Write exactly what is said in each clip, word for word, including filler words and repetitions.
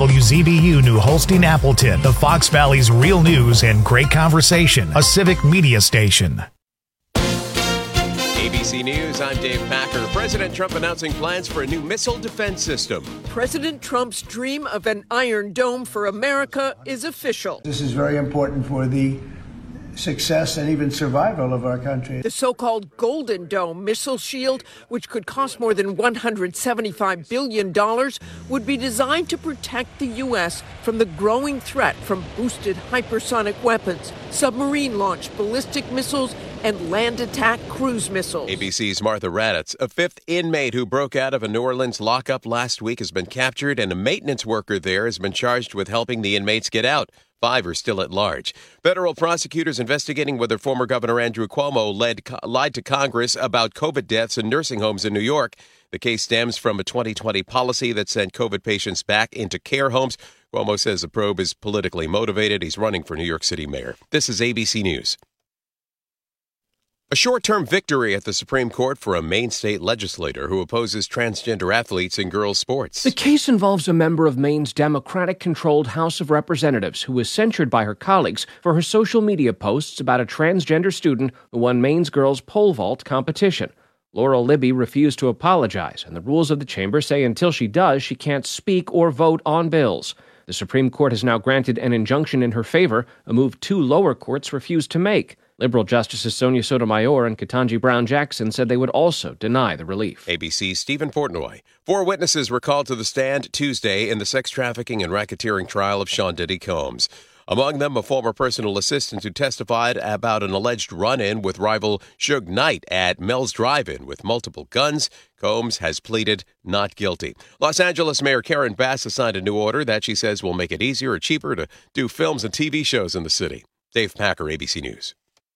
W Z B U New Holstein Appleton, the Fox Valley's real news and great conversation, a civic media station. A B C News, I'm Dave Packer. President Trump announcing plans for a new missile defense system. President Trump's dream of an Iron Dome for America is official. This is very important for the success and even survival of our country. The so-called Golden Dome missile shield, which could cost more than one hundred seventy-five billion dollars, would be designed to protect the U S from the growing threat from boosted hypersonic weapons, submarine-launched ballistic missiles, and land attack cruise missiles. A B C's Martha Raddatz. A fifth inmate who broke out of a New Orleans lockup last week has been captured, and a maintenance worker there has been charged with helping the inmates get out. Five are still at large. Federal prosecutors investigating whether former Governor Andrew Cuomo led, lied to Congress about COVID deaths in nursing homes in New York. The case stems from a twenty twenty policy that sent COVID patients back into care homes. Cuomo says the probe is politically motivated. He's running for New York City mayor. This is A B C News. A short-term victory at the Supreme Court for a Maine state legislator who opposes transgender athletes in girls' sports. The case involves a member of Maine's Democratic-controlled House of Representatives who was censured by her colleagues for her social media posts about a transgender student who won Maine's girls' pole vault competition. Laurel Libby refused to apologize, and the rules of the chamber say until she does, she can't speak or vote on bills. The Supreme Court has now granted an injunction in her favor, a move two lower courts refused to make. Liberal Justices Sonia Sotomayor and Ketanji Brown Jackson said they would also deny the relief. A B C's Stephen Portnoy. Four witnesses were called to the stand Tuesday in the sex trafficking and racketeering trial of Sean Diddy Combs. Among them, a former personal assistant who testified about an alleged run-in with rival Suge Knight at Mel's Drive-In with multiple guns. Combs has pleaded not guilty. Los Angeles Mayor Karen Bass has signed a new order that she says will make it easier or cheaper to do films and T V shows in the city. Dave Packer, A B C News.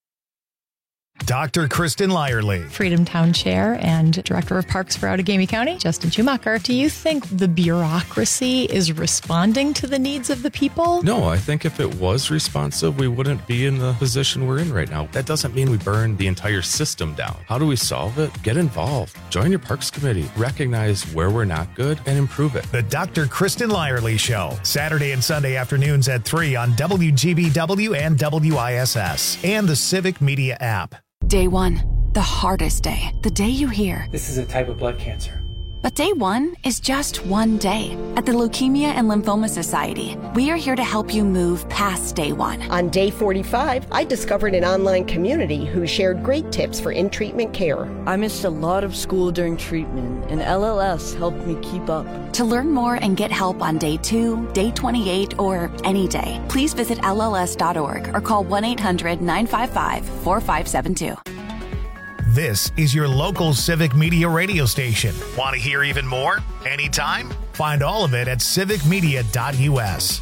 Doctor Kristen Lyerly. Freedom Town Chair and Director of Parks for Outagamie County, Justin Schumacher. Do you think the bureaucracy is responding to the needs of the people? No, I think if it was responsive, we wouldn't be in the position we're in right now. That doesn't mean we burn the entire system down. How do we solve it? Get involved. Join your Parks Committee. Recognize where we're not good and improve it. The Doctor Kristen Lyerly Show. Saturday and Sunday afternoons at three on W G B W and W I S S and the Civic Media app. Day one, the hardest day. The day you hear, this is a type of blood cancer. But day one is just one day. At the Leukemia and Lymphoma Society, we are here to help you move past day one. On day forty-five, I discovered an online community who shared great tips for in-treatment care. I missed a lot of school during treatment, and L L S helped me keep up. To learn more and get help on day two, day twenty-eight, or any day, please visit L L S dot org or call one eight hundred nine five five four five seven two. This is your local Civic Media radio station. Want to hear even more? Anytime? Find all of it at civic media dot U S.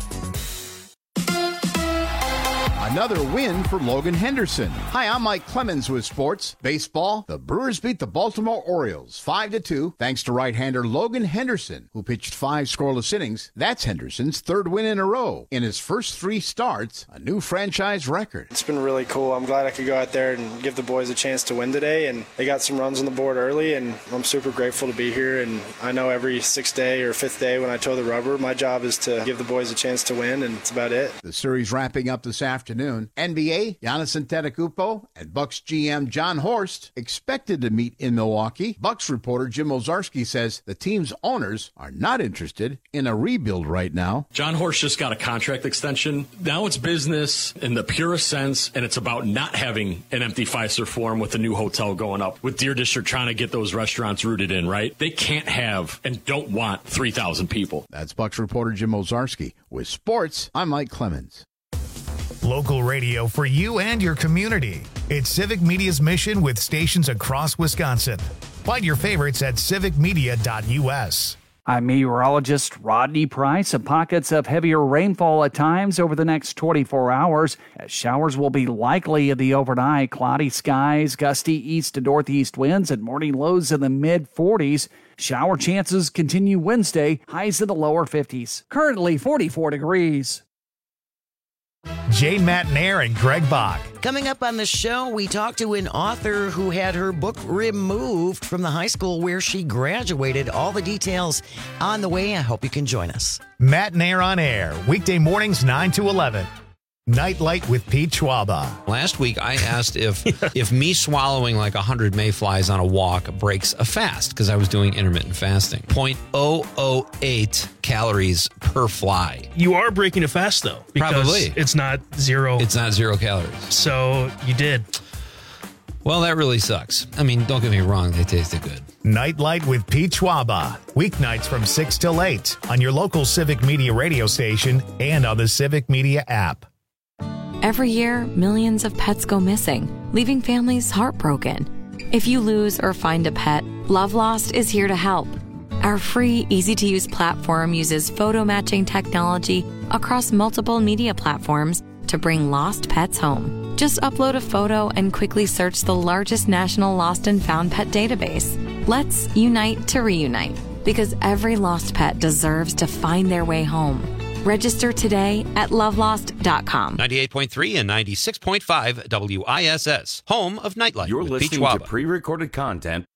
Another win for Logan Henderson. Hi, I'm Mike Clemens with sports. Baseball, the Brewers beat the Baltimore Orioles five to two thanks to right-hander Logan Henderson, who pitched five scoreless innings. That's Henderson's third win in a row. In his first three starts, a new franchise record. It's been really cool. I'm glad I could go out there and give the boys a chance to win today, and they got some runs on the board early, and I'm super grateful to be here. And I know every sixth day or fifth day when I toe the rubber, my job is to give the boys a chance to win, and that's about it. The series wrapping up this afternoon. N B A, Giannis Antetokounmpo and Bucks G M John Horst expected to meet in Milwaukee. Bucks reporter Jim Ozarski says the team's owners are not interested in a rebuild right now. John Horst just got a contract extension. Now it's business in the purest sense, and it's about not having an empty Fiserv Forum with a new hotel going up, with Deer District trying to get those restaurants rooted in, right? They can't have and don't want three thousand people. That's Bucks reporter Jim Ozarski. With sports, I'm Mike Clemens. Local radio for you and your community. It's Civic Media's mission with stations across Wisconsin. Find your favorites at civic media dot U S. I'm meteorologist Rodney Price. Some pockets of heavier rainfall at times over the next twenty-four hours, as showers will be likely in the overnight. Cloudy skies, gusty east to northeast winds, and morning lows in the mid forties. Shower chances continue Wednesday, highs in the lower fifties. Currently forty-four degrees. Jane Matnair and Greg Bach. Coming up on the show, we talk to an author who had her book removed from the high school where she graduated. All the details on the way. I hope you can join us. Matnair on Air, weekday mornings nine to eleven. Nightlight with Pete Schwaba. Last week, I asked if if me swallowing like one hundred mayflies on a walk breaks a fast, because I was doing intermittent fasting. zero point zero zero eight calories per fly. You are breaking a fast, though. Because Probably. It's not zero. It's not zero calories. So you did. Well, that really sucks. I mean, don't get me wrong. They tasted good. Nightlight with Pete Schwaba. Weeknights from six till eight on your local Civic Media radio station and on the Civic Media app. Every year, millions of pets go missing, leaving families heartbroken. If you lose or find a pet, Love Lost is here to help. Our free, easy-to-use platform uses photo matching technology across multiple media platforms to bring lost pets home. Just upload a photo and quickly search the largest national lost and found pet database. Let's unite to reunite, because every lost pet deserves to find their way home. Register today at love lost dot com. ninety-eight point three and ninety-six point five W I S S, home of Nightlight. You're with listening Pete to Schwaba. pre-recorded content.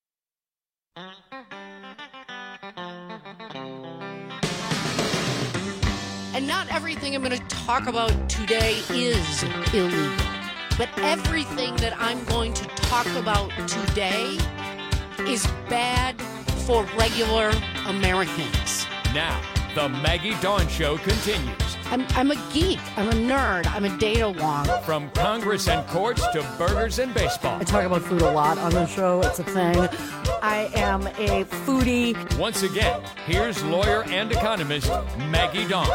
And not everything I'm going to talk about today is illegal. But everything that I'm going to talk about today is bad for regular Americans. Now, the Maggie Dawn Show continues. I'm, I'm a geek. I'm a nerd. I'm a data wonk. From Congress and courts to burgers and baseball. I talk about food a lot on the show. It's a thing. I am a foodie. Once again, here's lawyer and economist Maggie Dawn.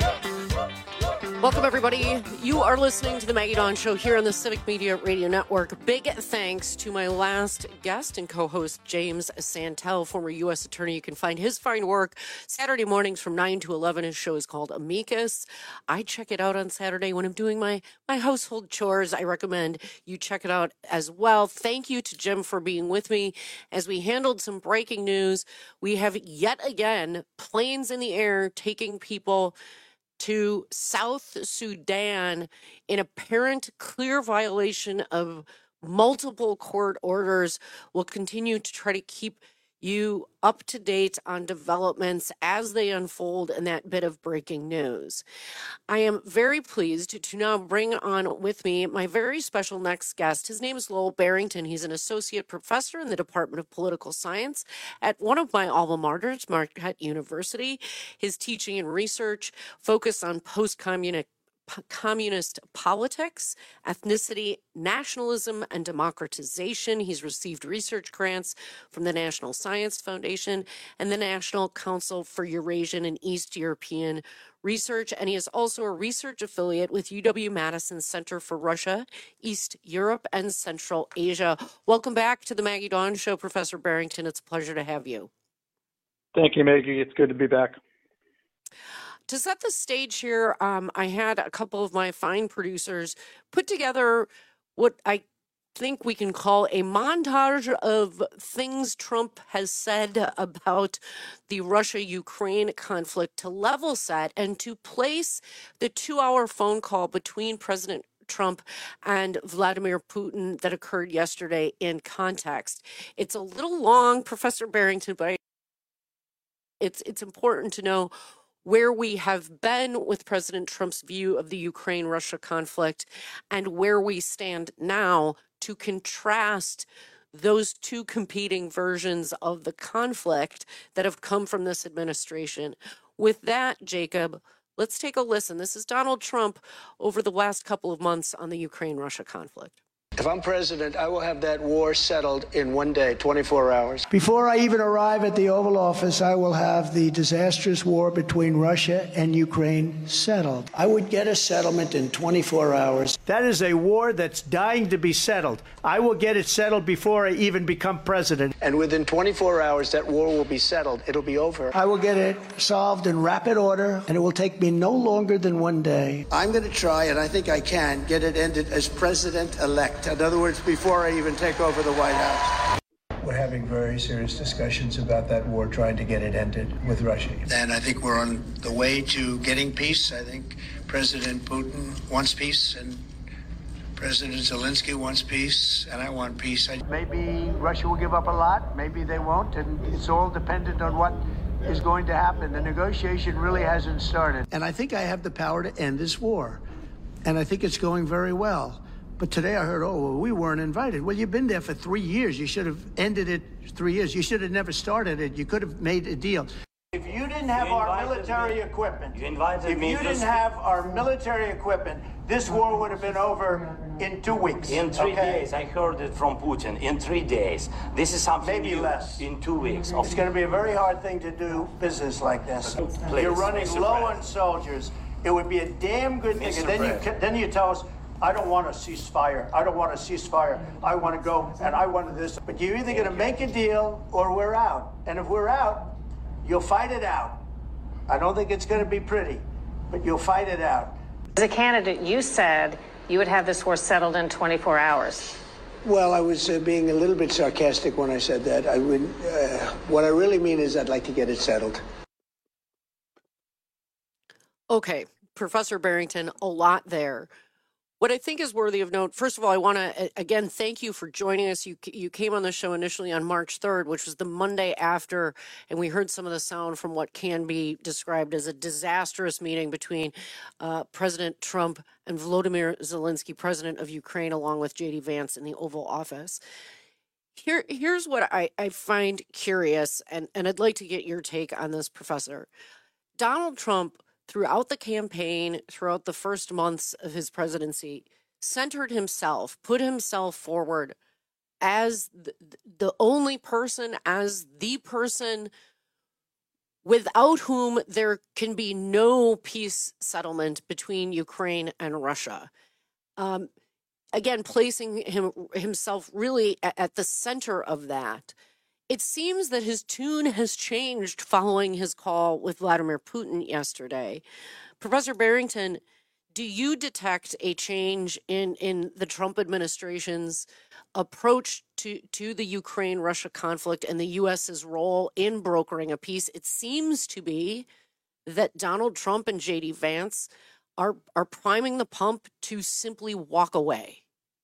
Welcome, everybody. You are listening to the Maggie Dawn Show here on the Civic Media Radio Network. Big thanks to my last guest and co-host, James Santel, former U S attorney. You can find his fine work Saturday mornings from nine to eleven. His show is called Amicus. I check it out on Saturday when I'm doing my, my household chores. I recommend you check it out as well. Thank you to Jim for being with me as we handled some breaking news. We have yet again planes in the air taking people to South Sudan in apparent clear violation of multiple court orders. We'll continue to try to keep you up to date on developments as they unfold in that bit of breaking news. I am very pleased to now bring on with me my very special next guest. His name is Lowell Barrington. He's an associate professor in the Department of Political Science at one of my alma maters, Marquette University. His teaching and research focus on post-communist communist politics, ethnicity, nationalism, and democratization. He's received research grants from the National Science Foundation and the National Council for Eurasian and East European Research, and he is also a research affiliate with U W-Madison Center for Russia, East Europe, and Central Asia. Welcome back to the Maggie Dawn Show, Professor Barrington. It's a pleasure to have you. Thank you, Maggie. It's good to be back. To set the stage here, um, I had a couple of my fine producers put together what I think we can call a montage of things Trump has said about the Russia-Ukraine conflict to level set and to place the two-hour phone call between President Trump and Vladimir Putin that occurred yesterday in context. It's a little long, Professor Barrington, but I, it's it's important to know where we have been with President Trump's view of the Ukraine-Russia conflict and where we stand now to contrast those two competing versions of the conflict that have come from this administration. With that, Jacob, let's take a listen. This is Donald Trump over the last couple of months on the Ukraine-Russia conflict. If I'm president, I will have that war settled in one day, twenty-four hours. Before I even arrive at the Oval Office, I will have the disastrous war between Russia and Ukraine settled. I would get a settlement in twenty-four hours. That is a war that's dying to be settled. I will get it settled before I even become president. And within twenty-four hours, that war will be settled. It'll be over. I will get it solved in rapid order, and it will take me no longer than one day. I'm going to try, and I think I can, get it ended as president-elect. In other words, before I even take over the White House. we're having very serious discussions about that war, trying to get it ended with Russia. And I think we're on the way to getting peace. I think President Putin wants peace, and President Zelensky wants peace, and I want peace. Maybe Russia will give up a lot, maybe they won't, and it's all dependent on what is going to happen. The negotiation really hasn't started. And I think I have the power to end this war, and I think it's going very well. But today I heard, oh, well, we weren't invited. Well, you've been there for three years. You should have ended it three years. You should have never started it. You could have made a deal. If you didn't have You our invited military me. equipment, You invited if me you to didn't speak. have our military equipment, this war would have been over in two weeks. In three okay? days, I heard it from Putin. In three days, this is something Maybe new. less. In two weeks. It's going to be a very hard thing to do business like this. Please, You're running Mister low President. on soldiers. It would be a damn good thing. Mister And then you President. then you tell us, I don't want a ceasefire. I don't want a ceasefire. I want to go and I want this. But you're either going to make a deal or we're out. And if we're out, you'll fight it out. I don't think it's going to be pretty, but you'll fight it out. As a candidate, you said you would have this war settled in twenty-four hours. Well, I was uh, being a little bit sarcastic when I said that. I would. Uh, what I really mean is I'd like to get it settled. Okay, Professor Barrington, a lot there. What I think is worthy of note, first of all, I want to, again, thank you for joining us. You you came on the show initially on March third, which was the Monday after, and we heard some of the sound from what can be described as a disastrous meeting between uh, President Trump and Volodymyr Zelensky, president of Ukraine, along with J D Vance in the Oval Office. Here, here's what I, I find curious, and, and I'd like to get your take on this, Professor. Donald Trump, throughout the campaign, throughout the first months of his presidency, centered himself, put himself forward as the, the only person, as the person without whom there can be no peace settlement between Ukraine and Russia. Um, again, placing him himself really at, at the center of that. It seems that his tune has changed following his call with Vladimir Putin yesterday. Professor Barrington, do you detect a change in, in the Trump administration's approach to, to the Ukraine-Russia conflict and the U S's role in brokering a peace? It seems to be that Donald Trump and J D Vance are, are priming the pump to simply walk away.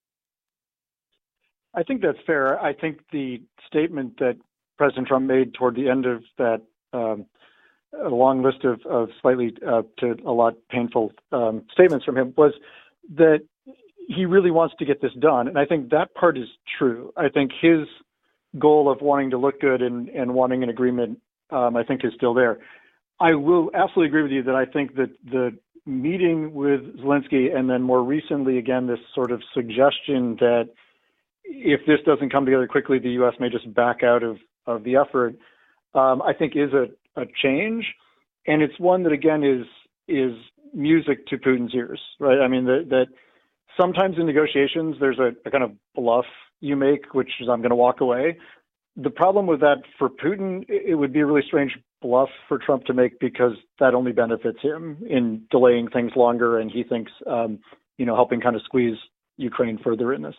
I think that's fair. I think the statement that President Trump made toward the end of that um, a long list of, of slightly uh, to a lot painful um, statements from him was that he really wants to get this done. And I think that part is true. I think his goal of wanting to look good and, and wanting an agreement, um, I think is still there. I will absolutely agree with you that I think that the meeting with Zelensky and then more recently, again, this sort of suggestion that if this doesn't come together quickly, the U S may just back out of, of the effort, um, I think is a, a change. And it's one that, again, is is music to Putin's ears, right? I mean, that, that sometimes in negotiations, there's a, a kind of bluff you make, which is I'm going to walk away. The problem with that for Putin, it would be a really strange bluff for Trump to make because that only benefits him in delaying things longer. And he thinks, um, you know, helping kind of squeeze Ukraine further in this.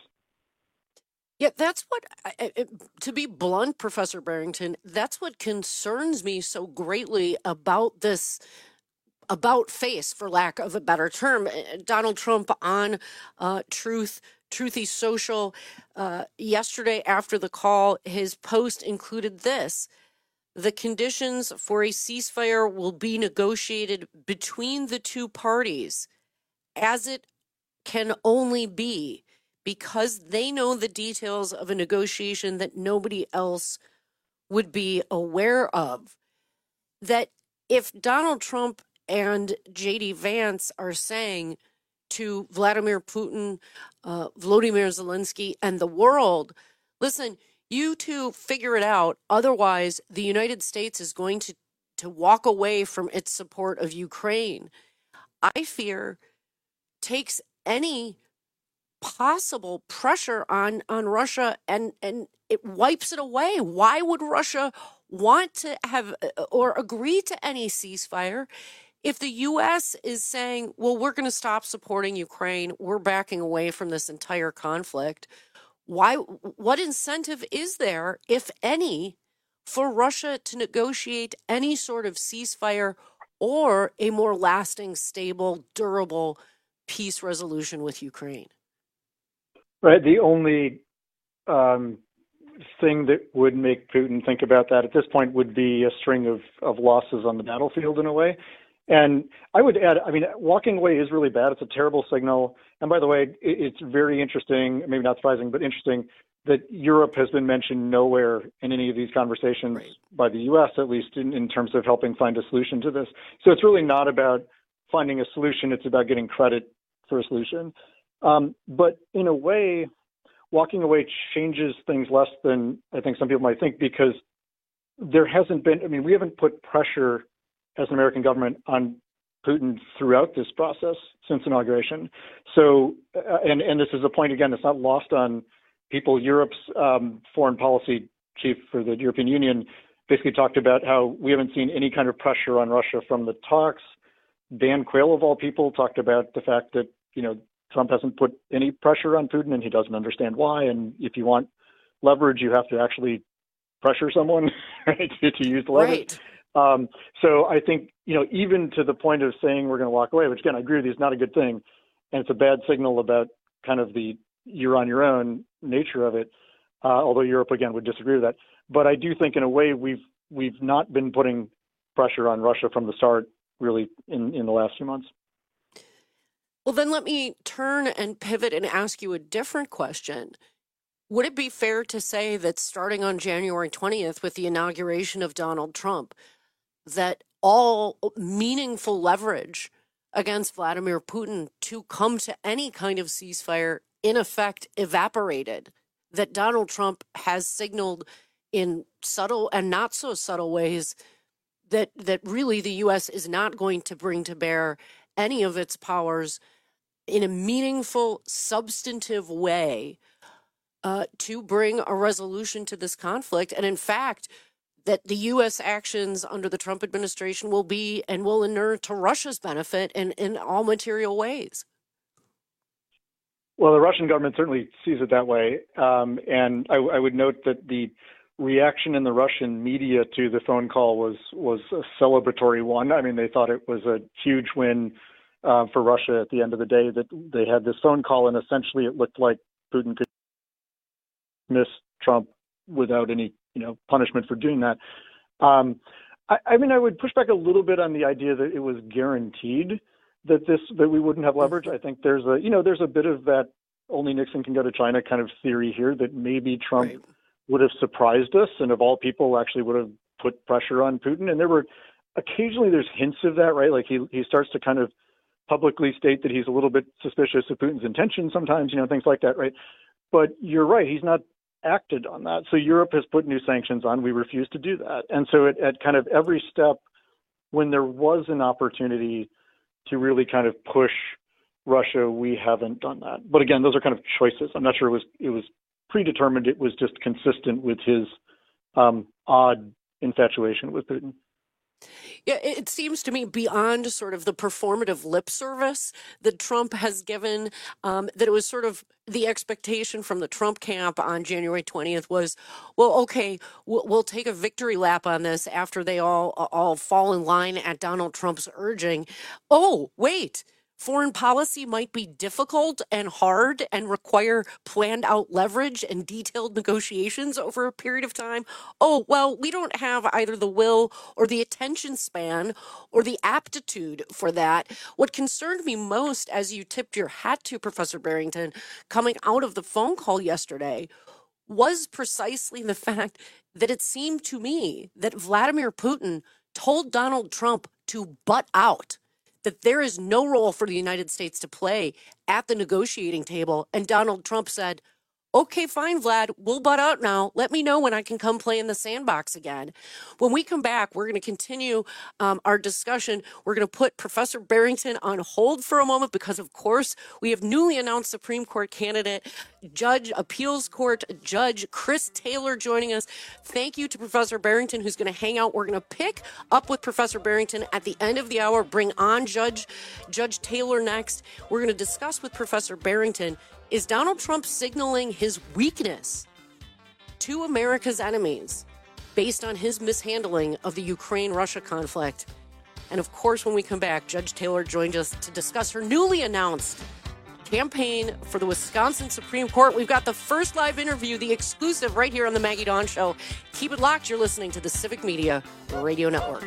Yeah, that's what, to be blunt, Professor Barrington, that's what concerns me so greatly about this about face, for lack of a better term. Donald Trump on uh, Truth, Truthy Social, uh, yesterday after the call, his post included this: the conditions for a ceasefire will be negotiated between the two parties, as it can only be, because they know the details of a negotiation that nobody else would be aware of. That if Donald Trump and J D Vance are saying to Vladimir Putin, uh, Volodymyr Zelensky, and the world, listen, you two figure it out. Otherwise, the United States is going to, to walk away from its support of Ukraine, I fear takes any possible pressure on, on Russia and, and it wipes it away. Why would Russia want to have or agree to any ceasefire if the U S is saying, well, we're going to stop supporting Ukraine, we're backing away from this entire conflict? why? What incentive is there, if any, for Russia to negotiate any sort of ceasefire or a more lasting, stable, durable peace resolution with Ukraine? Right. The only um, thing that would make Putin think about that at this point would be a string of, of losses on the battlefield in a way. And I would add, I mean, walking away is really bad. It's a terrible signal. And by the way, it's very interesting, maybe not surprising, but interesting that Europe has been mentioned nowhere in any of these conversations, right, by the U S, at least in, in terms of helping find a solution to this. So it's really not about finding a solution. It's about getting credit for a solution. Um, but in a way, walking away changes things less than I think some people might think, because there hasn't been, I mean, we haven't put pressure as an American government on Putin throughout this process since inauguration. So, uh, and, and this is a point, again, it's not lost on people. Europe's um, foreign policy chief for the European Union basically talked about how we haven't seen any kind of pressure on Russia from the talks. Dan Quayle, of all people, talked about the fact that, you know, Trump hasn't put any pressure on Putin and he doesn't understand why. And if you want leverage, you have to actually pressure someone, right, to, to use the leverage. Right. Um, so I think, you know, even to the point of saying we're going to walk away, which again, I agree with you, is not a good thing. And it's a bad signal about kind of the you're on your own nature of it. Uh, although Europe, again, would disagree with that. But I do think in a way we've, we've not been putting pressure on Russia from the start, really, in, in the last few months. Well, then let me turn and pivot and ask you a different question. Would it be fair to say that starting on January twentieth with the inauguration of Donald Trump, that all meaningful leverage against Vladimir Putin to come to any kind of ceasefire in effect evaporated, that Donald Trump has signaled in subtle and not so subtle ways that that really the U S is not going to bring to bear any of its powers in a meaningful, substantive way uh, to bring a resolution to this conflict. And in fact, that the U S actions under the Trump administration will be and will inure to Russia's benefit in, in all material ways? Well, the Russian government certainly sees it that way. Um, and I, I would note that the reaction in the Russian media to the phone call was, was a celebratory one. I mean, they thought it was a huge win uh, for Russia at the end of the day, that they had this phone call, and essentially it looked like Putin could miss Trump without any, you know, punishment for doing that. Um, I, I mean, I would push back a little bit on the idea that it was guaranteed that this, that we wouldn't have leverage. I think there's a, you know, there's a bit of that only Nixon can go to China kind of theory here, that maybe Trump right. would have surprised us and of all people actually would have put pressure on Putin. And there were occasionally there's hints of that, right? Like he, he starts to kind of publicly state that he's a little bit suspicious of Putin's intentions sometimes, you know, things like that, right? But you're right, he's not acted on that. So Europe has put new sanctions on. We refuse to do that. And so at, at kind of every step, when there was an opportunity to really kind of push Russia, we haven't done that. But again, those are kind of choices. I'm not sure it was it was predetermined. It was just consistent with his um, odd infatuation with Putin. Yeah, it seems to me beyond sort of the performative lip service that Trump has given, um, that it was sort of the expectation from the Trump camp on January twentieth was, well, okay, we'll, we'll take a victory lap on this after they all all fall in line at Donald Trump's urging. Oh, wait. Foreign policy might be difficult and hard and require planned out leverage and detailed negotiations over a period of time. Oh, well, we don't have either the will or the attention span or the aptitude for that. What concerned me most, as you tipped your hat to, Professor Barrington, coming out of the phone call yesterday, was precisely the fact that it seemed to me that Vladimir Putin told Donald Trump to butt out, that there is no role for the United States to play at the negotiating table. And Donald Trump said, okay, fine, Vlad, we'll butt out now. Let me know when I can come play in the sandbox again. When we come back, we're going to continue um, our discussion. We're going to put Professor Barrington on hold for a moment because, of course, we have newly announced Supreme Court candidate, Judge, Appeals Court Judge Chris Taylor joining us. Thank you to Professor Barrington, who's going to hang out. We're going to pick up with Professor Barrington at the end of the hour, bring on Judge, Judge Taylor next. We're going to discuss with Professor Barrington, Is Donald Trump signaling his weakness to America's enemies based on his mishandling of the Ukraine-Russia conflict? And of course, when we come back, Judge Taylor joined us to discuss her newly announced campaign for the Wisconsin Supreme Court. We've got the first live interview, the exclusive, right here on the Maggie Dawn Show. Keep it locked. You're listening to the Civic Media Radio Network.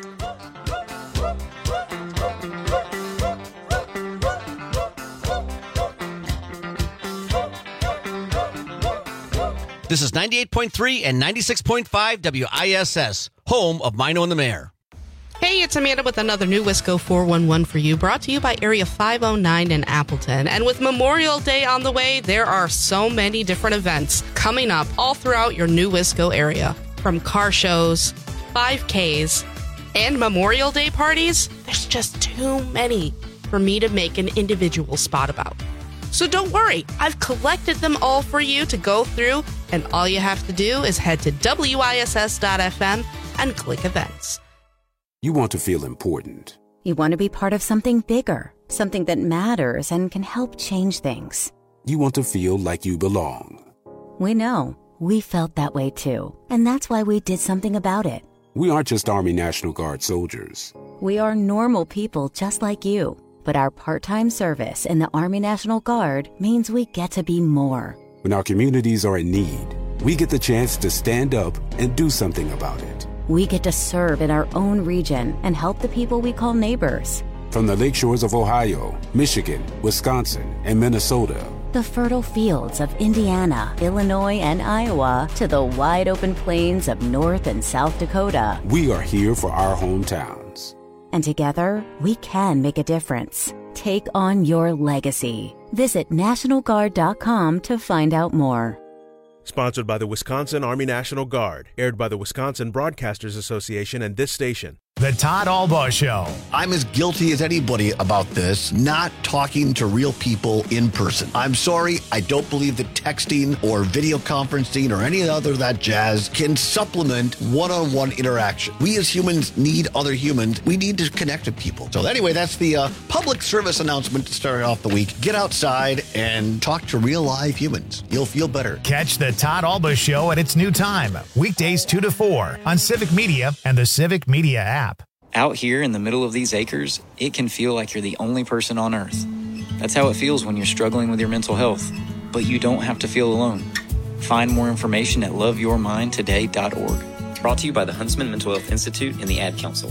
This is ninety-eight point three and ninety-six point five W I S S, home of Mino and the Mayor. Hey, it's Amanda with another new Wisco four one one for you, brought to you by Area five oh nine in Appleton. And with Memorial Day on the way, there are so many different events coming up all throughout your new Wisco area. From car shows, five Ks, and Memorial Day parties, there's just too many for me to make an individual spot about. So don't worry, I've collected them all for you to go through, and all you have to do is head to W I S S dot F M and click events. You want to feel important. You want to be part of something bigger, something that matters and can help change things. You want to feel like you belong. We know. We felt that way too. And that's why we did something about it. We aren't just Army National Guard soldiers. We are normal people just like you. But our part-time service in the Army National Guard means we get to be more. When our communities are in need, we get the chance to stand up and do something about it. We get to serve in our own region and help the people we call neighbors. From the lake shores of Ohio, Michigan, Wisconsin, and Minnesota. The fertile fields of Indiana, Illinois, and Iowa to the wide open plains of North and South Dakota. We are here for our hometowns. And together, we can make a difference. Take on your legacy. Visit National Guard dot com to find out more. Sponsored by the Wisconsin Army National Guard. Aired by the Wisconsin Broadcasters Association and this station. The Todd Albaugh Show. I'm as guilty as anybody about this, not talking to real people in person. I'm sorry, I don't believe that texting or video conferencing or any other of that jazz can supplement one-on-one interaction. We as humans need other humans. We need to connect with people. So anyway, that's the uh, public service announcement to start off the week. Get outside and talk to real live humans. You'll feel better. Catch the Todd Albaugh Show at its new time, weekdays two to four on Civic Media and the Civic Media app. Out here in the middle of these acres, it can feel like you're the only person on Earth. That's how it feels when you're struggling with your mental health. But you don't have to feel alone. Find more information at love your mind today dot org. Brought to you by the Huntsman Mental Health Institute and the Ad Council.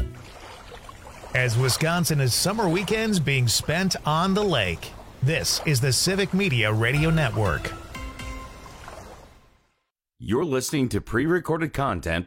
As Wisconsin is summer weekends being spent on the lake, this is the Civic Media Radio Network. You're listening to pre-recorded content.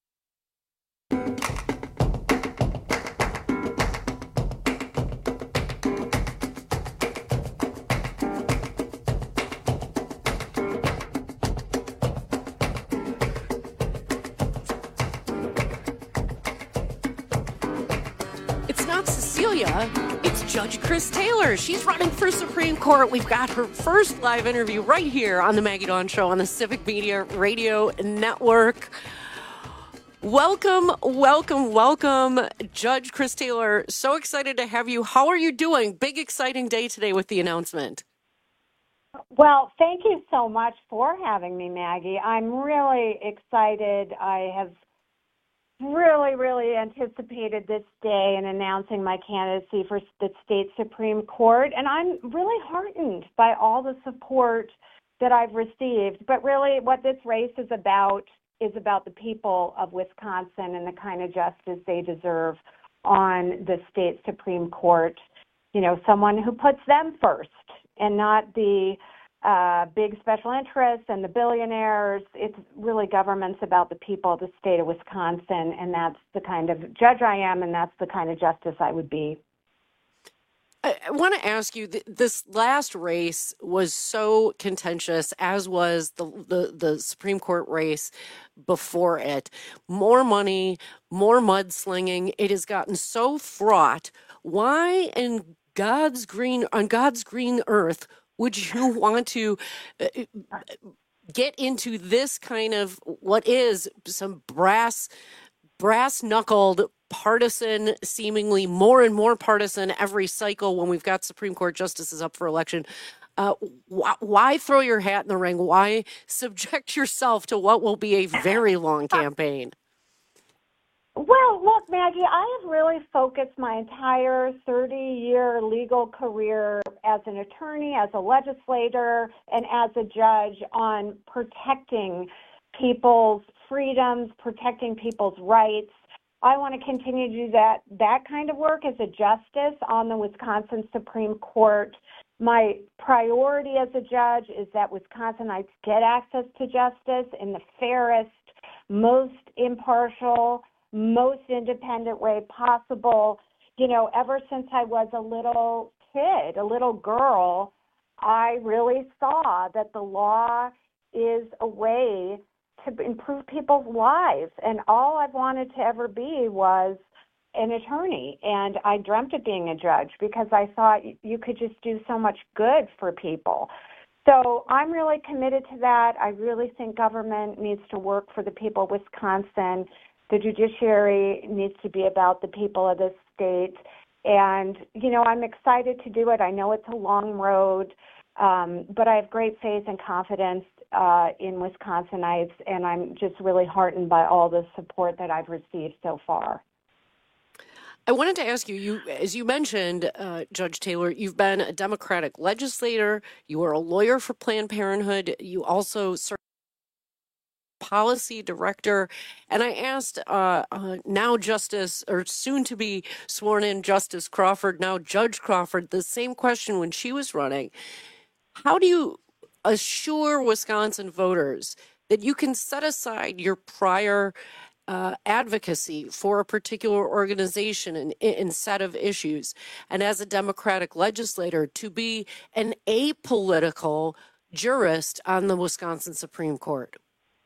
It's Judge Chris Taylor. She's running for Supreme Court. We've got her first live interview right here on the Maggie Dawn Show on the Civic Media Radio Network. Welcome, welcome, welcome, Judge Chris Taylor. So excited to have you. How are you doing? Big, exciting day today with the announcement. Well, thank you so much for having me, Maggie. I'm really excited. I have really, really anticipated this day and announcing my candidacy for the state Supreme Court, and I'm really heartened by all the support that I've received. But really what this race is about is about the people of Wisconsin and the kind of justice they deserve on the state Supreme Court. You know, someone who puts them first and not the Uh, big special interests and the billionaires. It's really government's about the people of the state of Wisconsin, and that's the kind of judge I am, and that's the kind of justice I would be. I, I want to ask you, th- this last race was so contentious, as was the, the, the Supreme Court race before it. More money, more mudslinging. It has gotten so fraught. Why in God's green, on God's green earth would you want to uh, get into this kind of what is some brass, brass-knuckled, partisan, seemingly more and more partisan every cycle when we've got Supreme Court justices up for election? Uh, wh- why throw your hat in the ring? Why subject yourself to what will be a very long campaign? Well, look, Maggie, I have really focused my entire thirty-year legal career as an attorney, as a legislator, and as a judge on protecting people's freedoms, protecting people's rights. I want to continue to do that, that kind of work as a justice on the Wisconsin Supreme Court. My priority as a judge is that Wisconsinites get access to justice in the fairest, most impartial, most independent way possible. You know, ever since I was a little kid, a little girl, I really saw that the law is a way to improve people's lives. And all I wanted to ever be was an attorney. And I dreamt of being a judge because I thought you could just do so much good for people. So I'm really committed to that. I really think government needs to work for the people of Wisconsin. The judiciary needs to be about the people of this state. And, you know, I'm excited to do it. I know it's a long road, um, but I have great faith and confidence uh, in Wisconsinites, and I'm just really heartened by all the support that I've received so far. I wanted to ask you, you as you mentioned, uh, Judge Taylor, you've been a Democratic legislator. You were a lawyer for Planned Parenthood. You also served policy director. And I asked uh, uh, now Justice, or soon to be sworn in Justice Crawford, now Judge Crawford, the same question when she was running. How do you assure Wisconsin voters that you can set aside your prior uh, advocacy for a particular organization and, and set of issues, and as a Democratic legislator to be an apolitical jurist on the Wisconsin Supreme Court?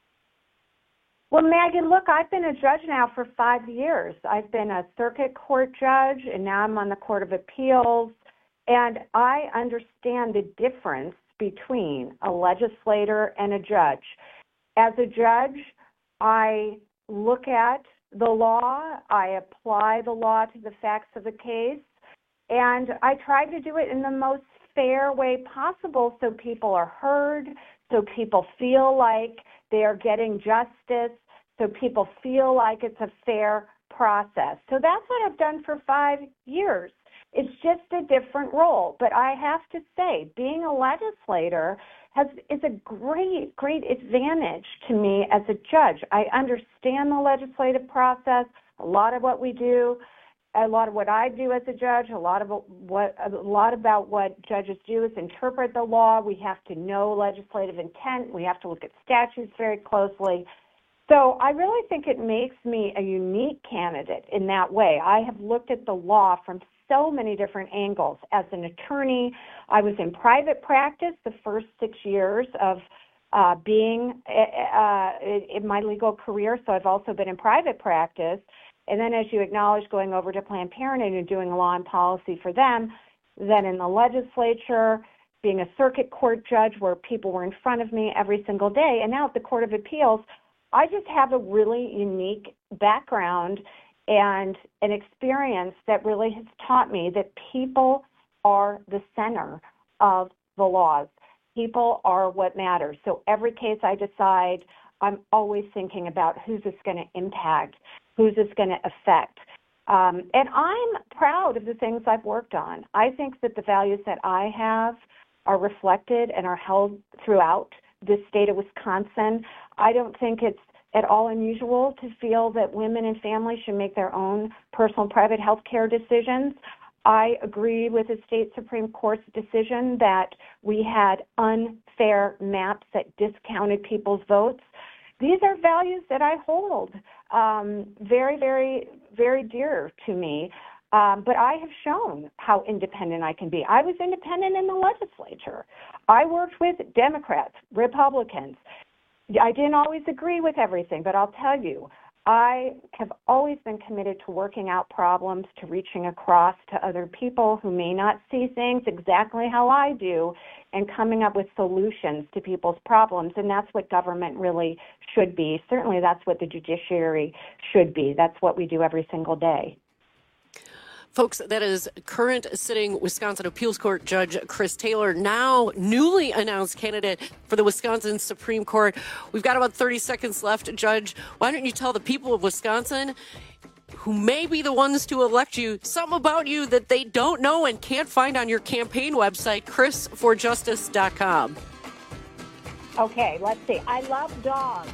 Well, Maggie, look, I've been a judge now for five years. I've been a circuit court judge, and now I'm on the Court of Appeals, and I understand the difference between a legislator and a judge. As a judge, I look at the law, I apply the law to the facts of the case, and I try to do it in the most fair way possible so people are heard, so people feel like they are getting justice, so people feel like it's a fair process. So that's what I've done for five years. It's just a different role. But I have to say, being a legislator has is a great, great advantage to me as a judge. I understand the legislative process, a lot of what we do, a lot of what I do as a judge, a lot of what a lot about what judges do is interpret the law. We have to know legislative intent. We have to look at statutes very closely. So I really think it makes me a unique candidate in that way. I have looked at the law from so many different angles. As an attorney, I was in private practice the first six years of uh, being uh, in my legal career, so I've also been in private practice. And then, as you acknowledged, going over to Planned Parenthood and doing law and policy for them, then in the legislature, being a circuit court judge where people were in front of me every single day, and now at the Court of Appeals, I just have a really unique background and an experience that really has taught me that people are the center of the laws. People are what matters. So every case I decide, I'm always thinking about who's this going to impact, who's this going to affect. Um, and I'm proud of the things I've worked on. I think that the values that I have are reflected and are held throughout the state of Wisconsin. I don't think it's at all unusual to feel that women and families should make their own personal and private health care decisions. I agree with the state Supreme Court's decision that we had unfair maps that discounted people's votes. These are values that I hold um, very, very, very dear to me. Um, but I have shown how independent I can be. I was independent in the legislature. I worked with Democrats, Republicans. I didn't always agree with everything, but I'll tell you, I have always been committed to working out problems, to reaching across to other people who may not see things exactly how I do, and coming up with solutions to people's problems. And that's what government really should be. Certainly that's what the judiciary should be. That's what we do every single day. Folks, that is current sitting Wisconsin Appeals Court Judge Chris Taylor, now newly announced candidate for the Wisconsin Supreme Court. We've got about thirty seconds left, Judge. Why don't you tell the people of Wisconsin, who may be the ones to elect you, something about you that they don't know and can't find on your campaign website, chris for justice dot com. Okay, let's see. I love dogs.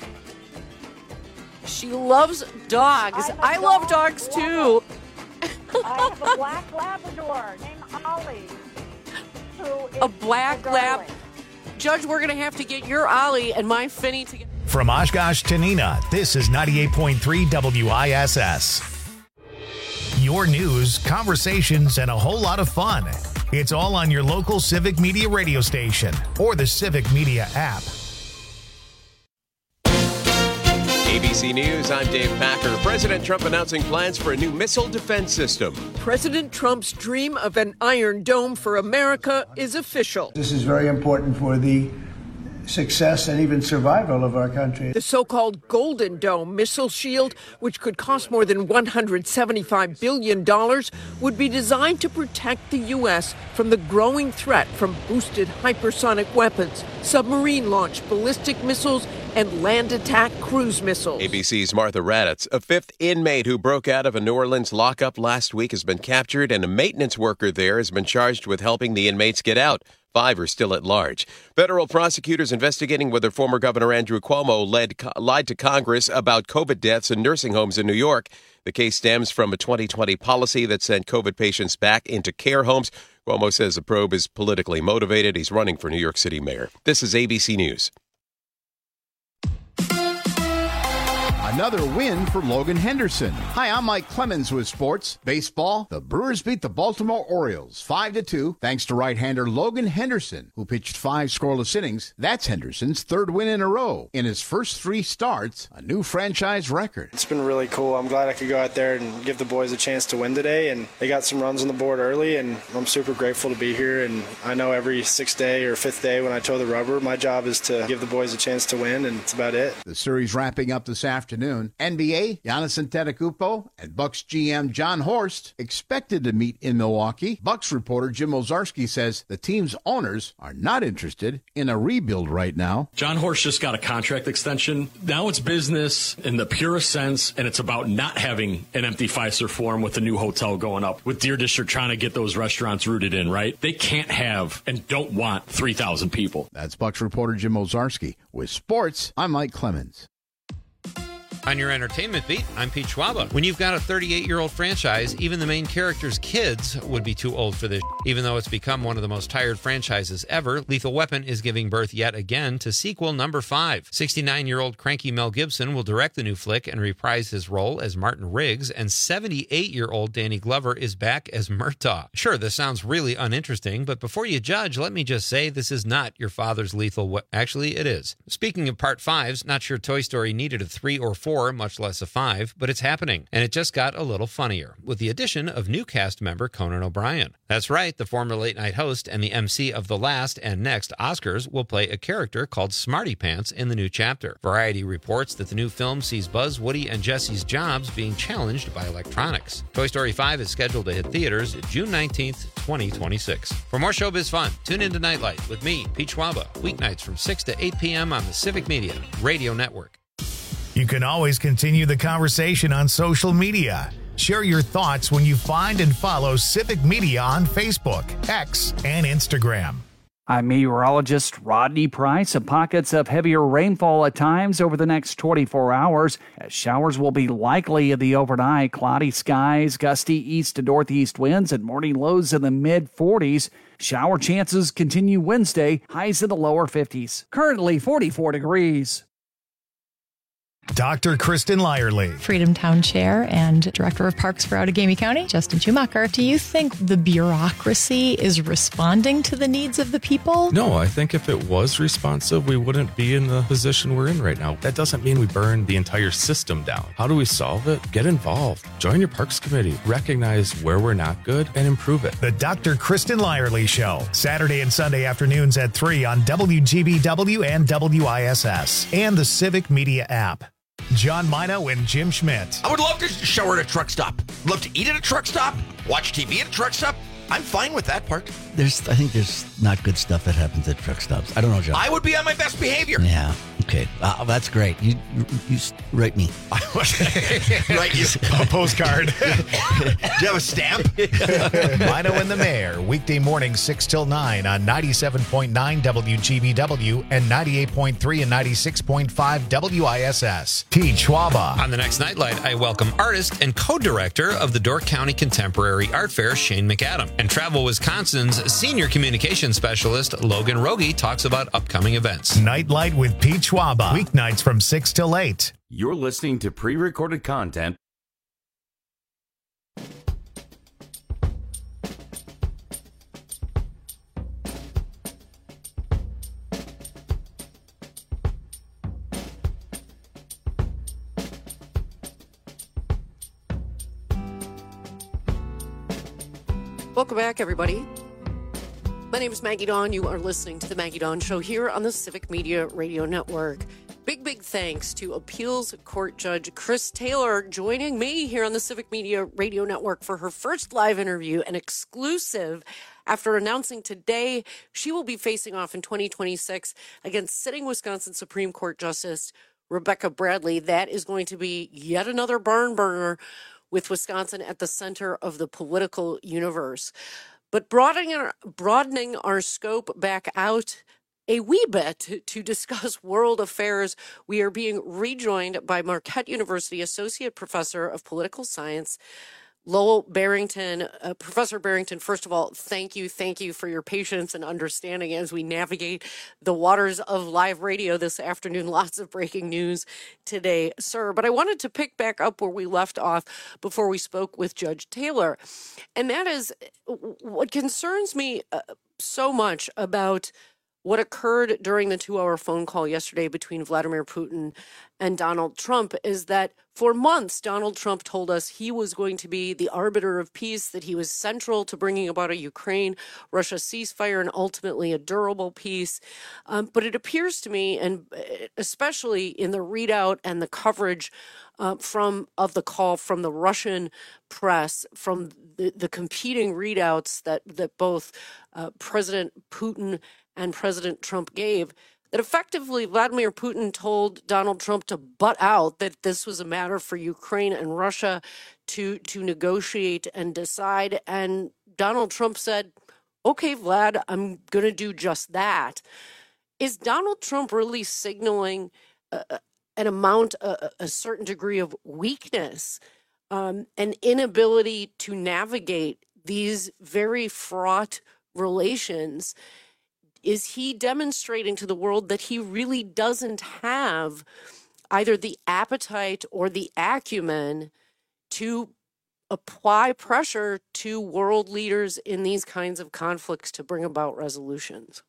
She loves dogs. I love dog dogs, too. I have a black Labrador named Ollie. Who is a black lab. Judge, we're going to have to get your Ollie and my Finny together. From Oshkosh to Neenah, this is ninety-eight point three W I S S. Your news, conversations, and a whole lot of fun. It's all on your local Civic Media radio station or the Civic Media app. A B C News, I'm Dave Packer. President Trump announcing plans for a new missile defense system. President Trump's dream of an Iron Dome for America is official. This is very important for the success and even survival of our country. The so-called Golden Dome missile shield, which could cost more than one hundred seventy-five billion dollars, would be designed to protect the U S from the growing threat from boosted hypersonic weapons, submarine-launched ballistic missiles, and land attack cruise missiles. A B C's Martha Raddatz. A fifth inmate who broke out of a New Orleans lockup last week has been captured, and a maintenance worker there has been charged with helping the inmates get out. Five are still at large. Federal prosecutors investigating whether former Governor Andrew Cuomo led, lied to Congress about COVID deaths in nursing homes in New York. The case stems from a twenty twenty policy that sent COVID patients back into care homes. Cuomo says the probe is politically motivated. He's running for New York City mayor. This is A B C News. Another win for Logan Henderson. Hi, I'm Mike Clemens with sports. Baseball, the Brewers beat the Baltimore Orioles five to two thanks to right-hander Logan Henderson, who pitched five scoreless innings. That's Henderson's third win in a row. In his first three starts, a new franchise record. It's been really cool. I'm glad I could go out there and give the boys a chance to win today, and they got some runs on the board early, and I'm super grateful to be here. And I know every sixth day or fifth day when I toe the rubber, my job is to give the boys a chance to win, and that's about it. The series wrapping up this afternoon. N B A, Giannis Antetokounmpo and Bucks G M John Horst expected to meet in Milwaukee. Bucks reporter Jim Ozarski says the team's owners are not interested in a rebuild right now. John Horst just got a contract extension. Now it's business in the purest sense, and it's about not having an empty Fiserv Forum with a new hotel going up, with Deer District trying to get those restaurants rooted in, right? They can't have and don't want three thousand people. That's Bucks reporter Jim Ozarski. With sports, I'm Mike Clemens. On your entertainment beat, I'm Pete Schwaba. When you've got a thirty-eight-year-old franchise, even the main character's kids would be too old for this. Even though it's become one of the most tired franchises ever, Lethal Weapon is giving birth yet again to sequel number five. sixty-nine-year-old cranky Mel Gibson will direct the new flick and reprise his role as Martin Riggs, and seventy-eight-year-old Danny Glover is back as Murtaugh. Sure, this sounds really uninteresting, but before you judge, let me just say this is not your father's Lethal Weapon. Actually, it is. Speaking of part fives, not sure Toy Story needed a three or four, much less a five, but it's happening, and it just got a little funnier with the addition of new cast member Conan O'Brien. That's right, the former late-night host and the M C of the last and next Oscars will play a character called Smarty Pants in the new chapter. Variety reports that the new film sees Buzz, Woody, and Jesse's jobs being challenged by electronics. Toy Story five is scheduled to hit theaters June nineteenth, twenty twenty-six. For more showbiz fun, tune into Nightlight with me, Pete Schwaba, weeknights from six to eight p.m. on the Civic Media Radio Network. You can always continue the conversation on social media. Share your thoughts when you find and follow Civic Media on Facebook, X, and Instagram. I'm meteorologist Rodney Price. Some pockets of heavier rainfall at times over the next twenty-four hours, as showers will be likely in the overnight. Cloudy skies, gusty east to northeast winds, and morning lows in the mid forties. Shower chances continue Wednesday, highs in the lower fifties. Currently forty-four degrees. Doctor Kristen Lyerly. Freedom Town Chair and Director of Parks for Outagamie County, Justin Schumacher. Do you think the bureaucracy is responding to the needs of the people? No, I think if it was responsive, we wouldn't be in the position we're in right now. That doesn't mean we burn the entire system down. How do we solve it? Get involved. Join your Parks Committee. Recognize where we're not good and improve it. The Doctor Kristen Lyerly Show. Saturday and Sunday afternoons at three on W G B W and W I S S and the Civic Media app. John Mino and Jim Schmidt. I would love to shower at a truck stop. Love to eat at a truck stop. watch T V at a truck stop. I'm fine with that part. There's, I think there's not good stuff that happens at truck stops. I don't know, John. I would be on my best behavior. Yeah. Okay. Uh, that's great. You, you, you write me. Right. You, A postcard. do you have a stamp? Mino and the Mayor, weekday morning six till nine on ninety-seven point nine W G B W and ninety-eight point three and ninety-six point five W I S S. T. Schwaba. On the next Nightlight, I welcome artist and co-director of the Door County Contemporary Art Fair, Shane McAdam. And Travel Wisconsin's senior communications specialist, Logan Rogie, talks about upcoming events. Nightlight with Pete Schwaba. Weeknights from six till eight. You're listening to pre-recorded content. Welcome back, everybody. My name is Maggie Dawn. You are listening to The Maggie Dawn Show here on the Civic Media Radio Network. Big, big thanks to Appeals Court Judge Chris Taylor joining me here on the Civic Media Radio Network for her first live interview, an exclusive, after announcing today she will be facing off in twenty twenty-six against sitting Wisconsin Supreme Court Justice Rebecca Bradley. That is going to be yet another barn burner with Wisconsin at the center of the political universe. But broadening our, broadening our scope back out a wee bit to, to discuss world affairs, we are being rejoined by Marquette University Associate Professor of Political Science, Lowell Barrington. Uh, Professor Barrington, first of all, thank you. Thank you for your patience and understanding as we navigate the waters of live radio this afternoon. Lots of breaking news today, sir. But I wanted to pick back up where we left off before we spoke with Judge Taylor. And that is what concerns me uh, so much about what occurred during the two-hour phone call yesterday between Vladimir Putin and Donald Trump is that for months, Donald Trump told us he was going to be the arbiter of peace, that he was central to bringing about a Ukraine-Russia ceasefire and ultimately a durable peace. Um, but it appears to me, and especially in the readout and the coverage uh, from of the call from the Russian press, from the, the competing readouts that, that both uh, President Putin and President Trump gave, that effectively Vladimir Putin told Donald Trump to butt out, that this was a matter for Ukraine and Russia to to negotiate and decide. And Donald Trump said, okay, Vlad, I'm going to do just that. Is Donald Trump really signaling uh, an amount, a, a certain degree of weakness, um, an inability to navigate these very fraught relations? Is he demonstrating to the world that he really doesn't have either the appetite or the acumen to apply pressure to world leaders in these kinds of conflicts to bring about resolutions?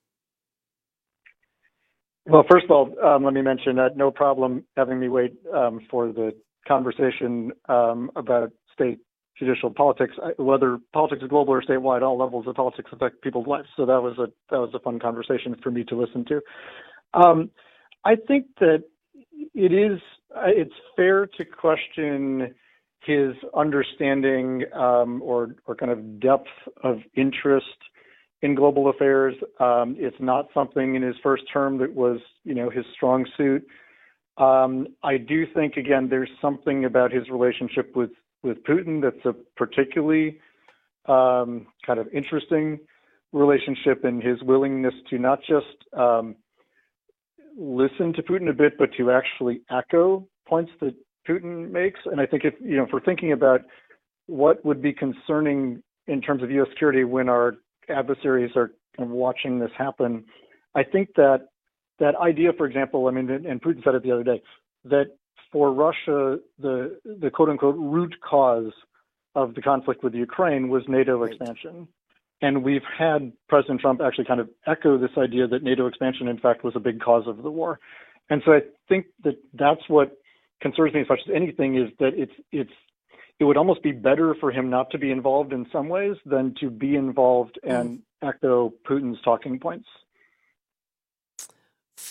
Well, first of all, um, let me mention that no problem having me wait um, for the conversation um, about state judicial politics, whether politics is global or statewide, all levels of politics affect people's lives. So that was a that was a fun conversation for me to listen to. Um, I think that it is it's fair to question his understanding um, or or kind of depth of interest in global affairs. Um, it's not something in his first term that was, you know, his strong suit. Um, I do think, again, there's something about his relationship with with Putin that's a particularly um, kind of interesting relationship, and his willingness to not just um, listen to Putin a bit, but to actually echo points that Putin makes. And I think if, you know, if we're thinking about what would be concerning in terms of U S security when our adversaries are kind of watching this happen, I think that that idea, for example, I mean, and Putin said it the other day, that for Russia, the the quote unquote root cause of the conflict with Ukraine was NATO expansion. And we've had President Trump actually kind of echo this idea that NATO expansion, in fact, was a big cause of the war. And so I think that that's what concerns me as much as anything, is that it's it's it would almost be better for him not to be involved in some ways than to be involved and mm. echo Putin's talking points.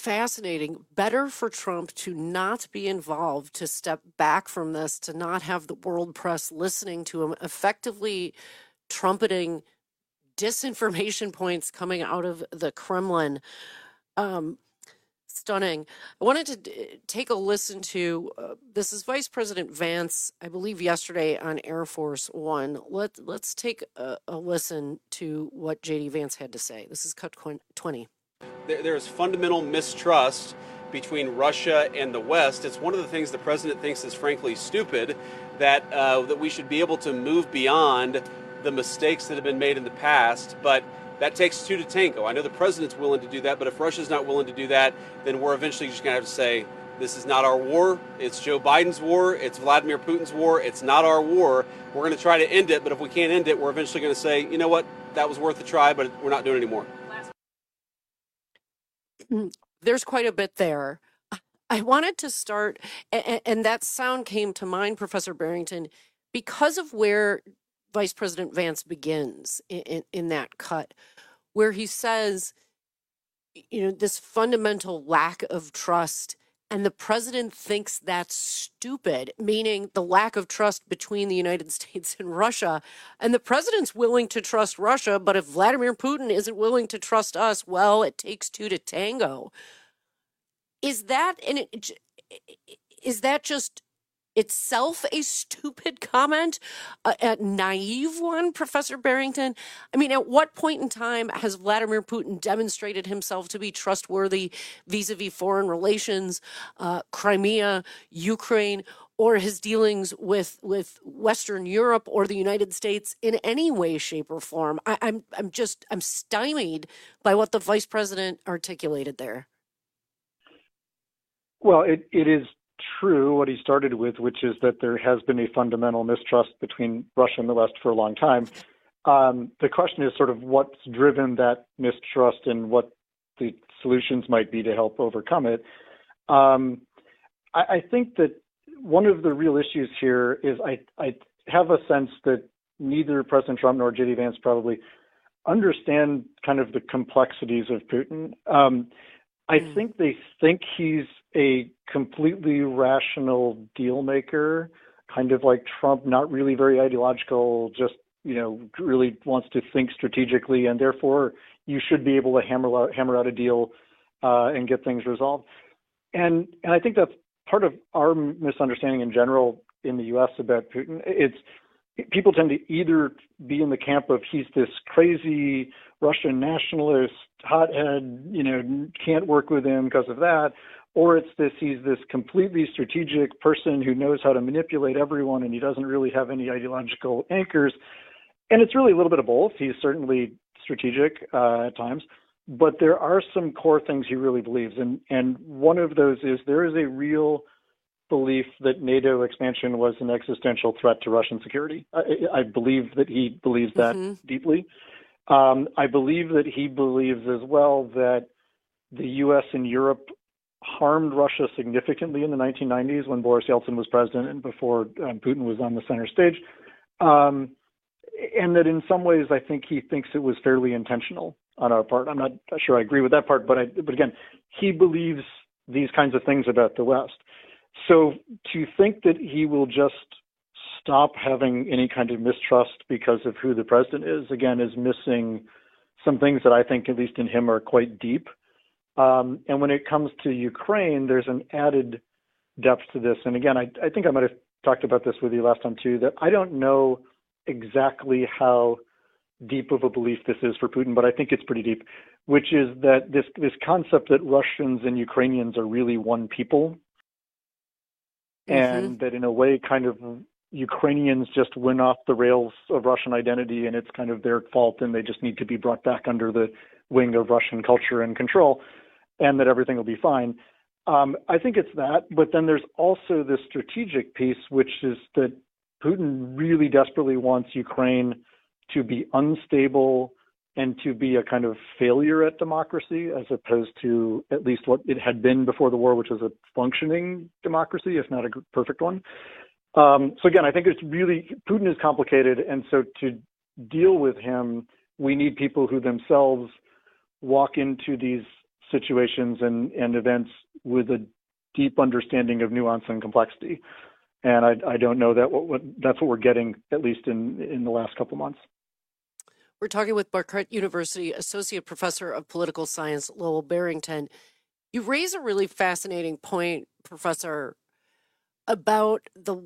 fascinating. Better for Trump to not be involved, to step back from this, to not have the world press listening to him, effectively trumpeting disinformation points coming out of the Kremlin. Um, stunning. I wanted to d- take a listen to, uh, this is Vice President Vance, I believe yesterday on Air Force One. Let, let's take a, a listen to what J D Vance had to say. This is cut twenty. There, there is fundamental mistrust between Russia and the West. It's one of the things the president thinks is frankly stupid, that uh, that we should be able to move beyond the mistakes that have been made in the past, but that takes two to tango. I know the president's willing to do that, but if Russia's not willing to do that, then we're eventually just going to have to say, this is not our war. It's Joe Biden's war. It's Vladimir Putin's war. It's not our war. We're going to try to end it, but if we can't end it, we're eventually going to say, you know what, that was worth a try, but we're not doing it anymore. There's quite a bit there. I wanted to start, and, and that sound came to mind, Professor Barrington, because of where Vice President Vance begins in, in, in that cut, where he says, you know, this fundamental lack of trust, and the president thinks that's stupid, meaning the lack of trust between the United States and Russia. And the president's willing to trust Russia, but if Vladimir Putin isn't willing to trust us, well, it takes two to tango. Is that, and it, is that just itself a stupid comment, a, a naive one, Professor Barrington? I mean, at what point in time has Vladimir Putin demonstrated himself to be trustworthy vis-a-vis foreign relations, uh, Crimea, Ukraine, or his dealings with with Western Europe or the United States in any way, shape, or form? I, I'm I'm just I'm stymied by what the vice president articulated there. Well, it, it is true what he started with, which is that there has been a fundamental mistrust between Russia and the West for a long time. Um, the question is sort of what's driven that mistrust and what the solutions might be to help overcome it. Um, I, I think that one of the real issues here is I, I have a sense that neither President Trump nor J D Vance probably understand kind of the complexities of Putin. Um, I mm. think they think he's a completely rational deal maker, kind of like Trump, not really very ideological, just, you know, really wants to think strategically, and therefore you should be able to hammer out, hammer out a deal uh, and get things resolved. And and I think that's part of our misunderstanding in general in the U S about Putin. It's people tend to either be in the camp of he's this crazy Russian nationalist, hothead, you know, can't work with him because of that, or it's this he's this completely strategic person who knows how to manipulate everyone and he doesn't really have any ideological anchors. And it's really a little bit of both. He's certainly strategic uh, at times, but there are some core things he really believes. And, and one of those is there is a real belief that NATO expansion was an existential threat to Russian security. I, I believe that he believes that mm-hmm. deeply. Um, I believe that he believes as well that the U S and Europe harmed Russia significantly in the nineteen nineties when Boris Yeltsin was president and before um, Putin was on the center stage. Um, and that in some ways, I think he thinks it was fairly intentional on our part. I'm not sure I agree with that part, but I, but again, he believes these kinds of things about the West. So to think that he will just stop having any kind of mistrust because of who the president is, again, is missing some things that I think, at least in him, are quite deep. Um, and when it comes to Ukraine, there's an added depth to this. And again, I, I think I might have talked about this with you last time too, that I don't know exactly how deep of a belief this is for Putin, but I think it's pretty deep, which is that this, this concept that Russians and Ukrainians are really one people, and mm-hmm. that in a way kind of Ukrainians just went off the rails of Russian identity and it's kind of their fault and they just need to be brought back under the wing of Russian culture and control, and that everything will be fine. Um, I think it's that, but then there's also this strategic piece, which is that Putin really desperately wants Ukraine to be unstable and to be a kind of failure at democracy, as opposed to at least what it had been before the war, which was a functioning democracy, if not a perfect one. Um, so again, I think it's really, Putin is complicated. And so to deal with him, we need people who themselves walk into these situations and, and events with a deep understanding of nuance and complexity. And I, I don't know that what, what that's what we're getting, at least in, in the last couple months. We're talking with Marquette University Associate Professor of Political Science, Lowell Barrington. You raise a really fascinating point, Professor, about the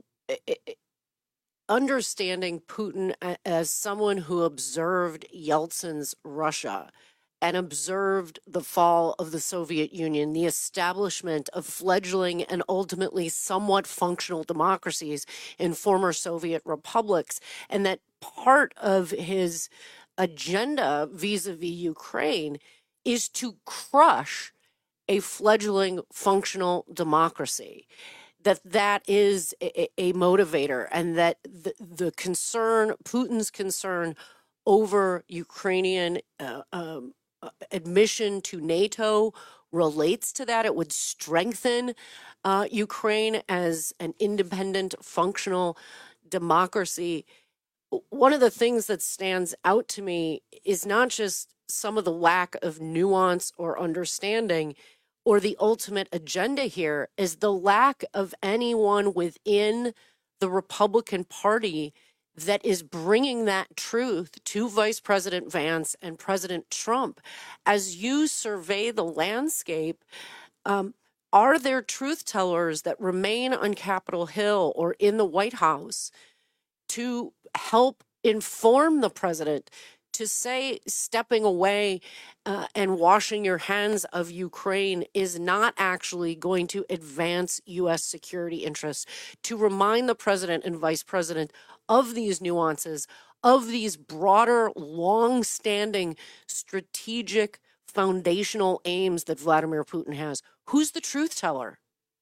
understanding Putin as someone who observed Yeltsin's Russia and observed the fall of the Soviet Union, the establishment of fledgling and ultimately somewhat functional democracies in former Soviet republics, and that part of his agenda vis-a-vis Ukraine is to crush a fledgling functional democracy, that that is a, a motivator, and that the, the concern, Putin's concern over Ukrainian uh, um, admission to NATO relates to that. It would strengthen uh, Ukraine as an independent, functional democracy. One of the things that stands out to me is not just some of the lack of nuance or understanding, or the ultimate agenda here is the lack of anyone within the Republican Party that is bringing that truth to Vice President Vance and President Trump. As you survey the landscape, um, are there truth tellers that remain on Capitol Hill or in the White House to help inform the president, to say stepping away uh, and washing your hands of Ukraine is not actually going to advance U S security interests, to remind the president and vice president of these nuances, of these broader, long-standing strategic foundational aims that Vladimir Putin has? Who's the truth teller?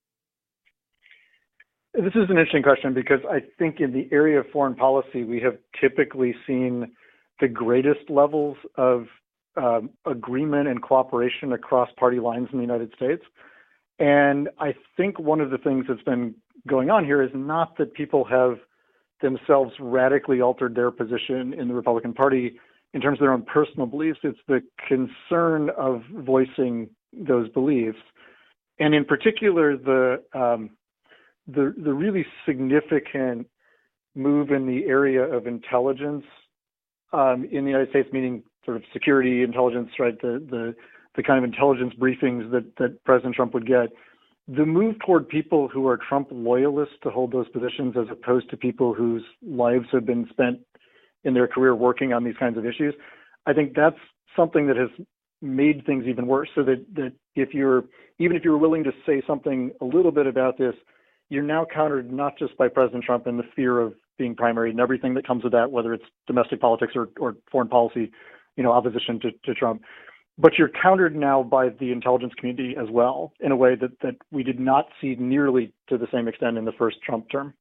This is an interesting question, because I think in the area of foreign policy, we have typically seen the greatest levels of um, agreement and cooperation across party lines in the United States. And I think one of the things that's been going on here is not that people have themselves radically altered their position in the Republican Party in terms of their own personal beliefs. It's the concern of voicing those beliefs. And in particular, the um, the, the really significant move in the area of intelligence Um, in the United States, meaning sort of security intelligence, right? The the the kind of intelligence briefings that that President Trump would get. The move toward people who are Trump loyalists to hold those positions, as opposed to people whose lives have been spent in their career working on these kinds of issues, I think that's something that has made things even worse. So that that if you're even if you're willing to say something a little bit about this, you're now countered not just by President Trump and the fear of being primary and everything that comes with that, whether it's domestic politics or, or foreign policy, you know, opposition to, to Trump. But you're countered now by the intelligence community as well, in a way that, that we did not see nearly to the same extent in the first Trump term.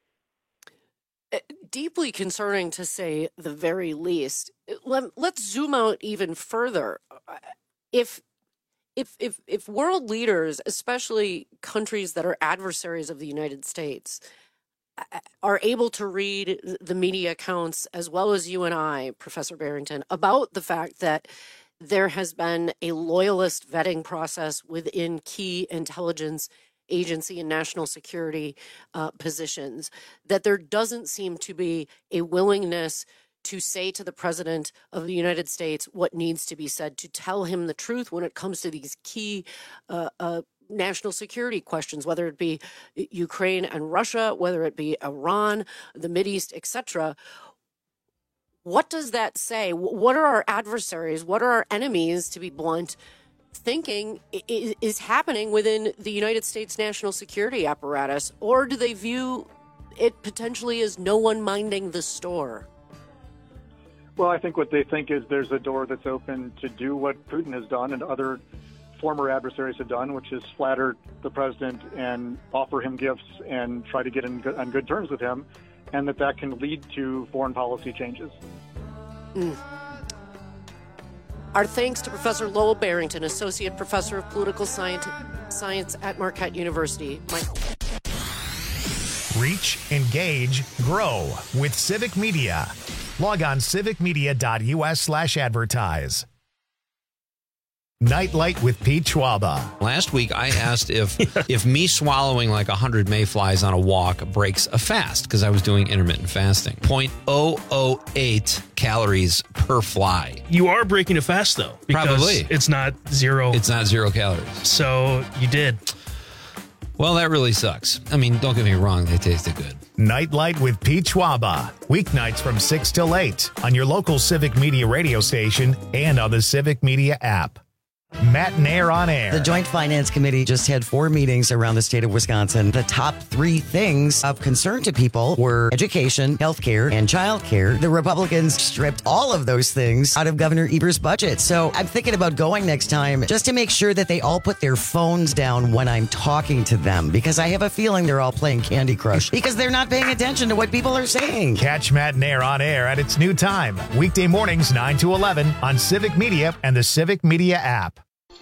Deeply concerning, to say the very least. Let, let's zoom out even further. If If, if if world leaders, especially countries that are adversaries of the United States, are able to read the media accounts, as well as you and I, Professor Barrington, about the fact that there has been a loyalist vetting process within key intelligence agency and national security uh, positions, that there doesn't seem to be a willingness to say to the president of the United States what needs to be said, to tell him the truth when it comes to these key uh, uh, national security questions, whether it be Ukraine and Russia, whether it be Iran, the Mideast, et cetera. What does that say? What are our adversaries? What are our enemies, to be blunt, thinking is happening within the United States national security apparatus? Or do they view it potentially as no one minding the store? Well, I think what they think is there's a door that's open to do what Putin has done and other former adversaries have done, which is flatter the president and offer him gifts and try to get in good, on good terms with him, and that that can lead to foreign policy changes. Mm. Our thanks to Professor Lowell Barrington, Associate Professor of Political Science, Science at Marquette University. Michael. Reach, engage, grow with Civic Media. Log on civicmedia.us slash advertise. Nightlight with Pete Schwaba. Last week, I asked if if me swallowing like one hundred mayflies on a walk breaks a fast, because I was doing intermittent fasting. zero point zero zero eight calories per fly. You are breaking a fast, though. Because Probably. It's not zero. It's not zero calories. So you did. Well, that really sucks. I mean, don't get me wrong. They tasted good. Nightlight with Pete Schwaba. Weeknights from six till eight on your local Civic Media radio station and on the Civic Media app. Matt and Air on Air. The Joint Finance Committee just had four meetings around the state of Wisconsin. The top three things of concern to people were education, healthcare, and childcare. The Republicans stripped all of those things out of Governor Evers' budget. So I'm thinking about going next time just to make sure that they all put their phones down when I'm talking to them, because I have a feeling they're all playing Candy Crush because they're not paying attention to what people are saying. Catch Matt and Air on Air at its new time. Weekday mornings nine to eleven on Civic Media and the Civic Media app.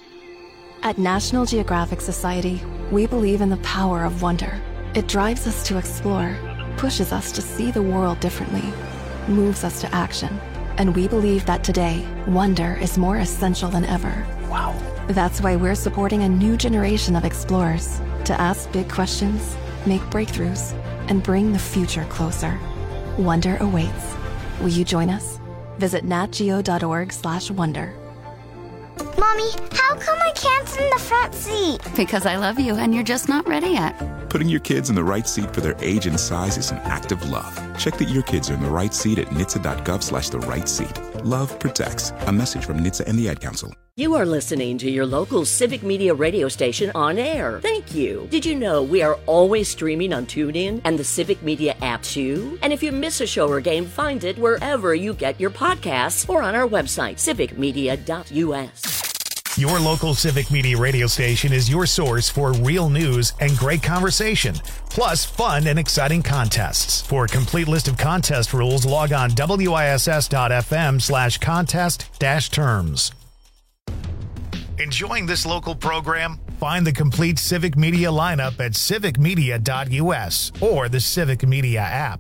At National Geographic Society, we believe in the power of wonder. It drives us to explore, pushes us to see the world differently, moves us to action. And we believe that today, wonder is more essential than ever. Wow. That's why we're supporting a new generation of explorers to ask big questions, make breakthroughs, and bring the future closer. Wonder awaits. Will you join us? Visit natgeo.org slash wonder. Mommy, how come I can't sit in the front seat? Because I love you and you're just not ready yet. Putting your kids in the right seat for their age and size is an act of love. Check that your kids are in the right seat at N H T S A dot gov slash the right seat. Love protects. A message from N H T S A and the Ad Council. You are listening to your local Civic Media radio station on air. Thank you. Did you know we are always streaming on TuneIn and the Civic Media app too? And if you miss a show or game, find it wherever you get your podcasts or on our website, civic media dot U S. Your local Civic Media radio station is your source for real news and great conversation, plus fun and exciting contests. For a complete list of contest rules, log on W I S S dot F M slash contest dash terms. Enjoying this local program? Find the complete Civic Media lineup at civic media dot U S or the Civic Media app.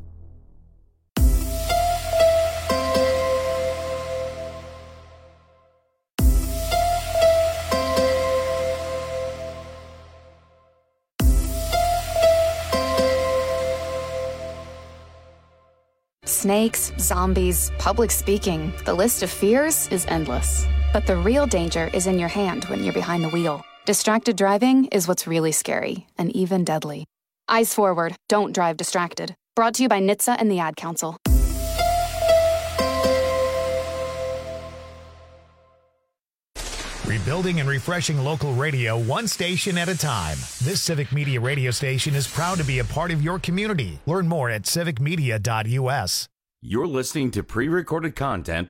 Snakes, zombies, public speaking. The list of fears is endless. But the real danger is in your hand when you're behind the wheel. Distracted driving is what's really scary and even deadly. Eyes forward, don't drive distracted. Brought to you by N H T S A and the Ad Council. Rebuilding and refreshing local radio one station at a time. This Civic Media radio station is proud to be a part of your community. Learn more at civic media dot U S. You're listening to pre-recorded content.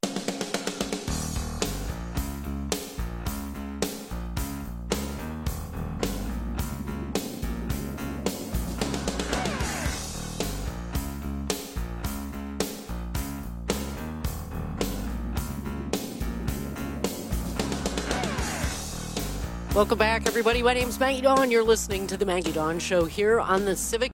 Welcome back, everybody. My name's Maggie Dawn. You're listening to the Maggie Dawn Show here on the Civic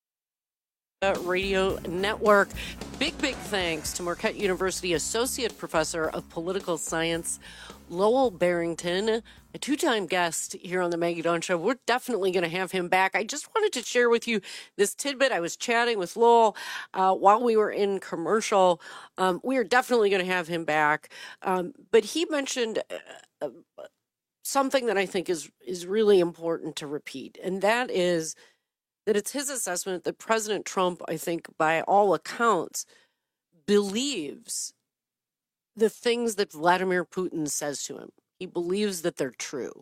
Radio Network. Big, big thanks to Marquette University Associate Professor of Political Science, Lowell Barrington, a two-time guest here on the Maggie Dawn Show. We're definitely going to have him back. I just wanted to share with you this tidbit. I was chatting with Lowell uh, while we were in commercial. Um, we are definitely going to have him back. Um, but he mentioned Uh, uh, something that I think is is really important to repeat, and that is that it's his assessment that President Trump, I think, by all accounts, believes the things that Vladimir Putin says to him. He believes that they're true.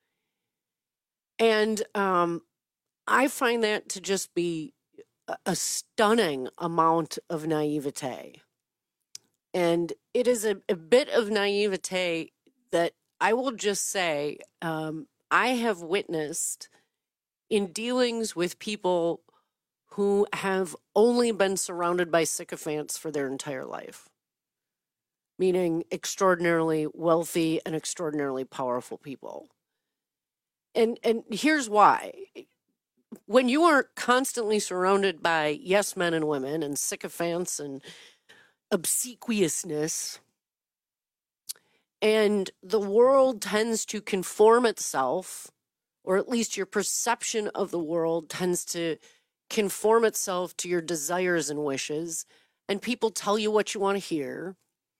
And um, I find that to just be a, a stunning amount of naivete. And it is a, a bit of naivete that I will just say, um, I have witnessed in dealings with people who have only been surrounded by sycophants for their entire life, meaning extraordinarily wealthy and extraordinarily powerful people. And and here's why. When you are constantly surrounded by yes men and women and sycophants and obsequiousness, And the world tends to conform itself, or at least your perception of the world tends to conform itself to your desires and wishes, and people tell you what you want to hear,